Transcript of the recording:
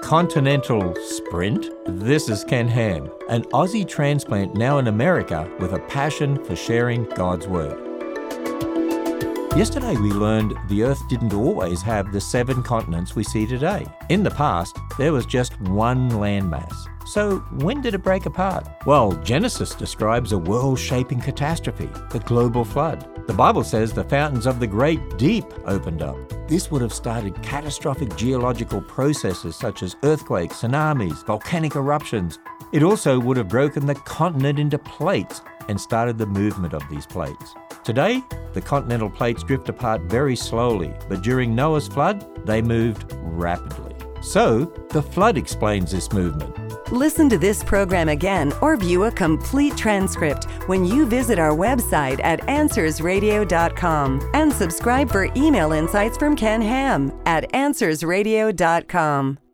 continental sprint. This is Ken Ham, an Aussie transplant now in America with a passion for sharing God's Word. Yesterday we learned the Earth didn't always have the 7 continents we see today. In the past, there was just one landmass. So when did it break apart? Well, Genesis describes a world-shaping catastrophe, the global flood. The Bible says the fountains of the great deep opened up. This would have started catastrophic geological processes such as earthquakes, tsunamis, volcanic eruptions. It also would have broken the continent into plates and started the movement of these plates. Today, the continental plates drift apart very slowly, but during Noah's flood, they moved rapidly. So, the flood explains this movement. Listen to this program again or view a complete transcript when you visit our website at AnswersRadio.com and subscribe for email insights from Ken Ham at AnswersRadio.com.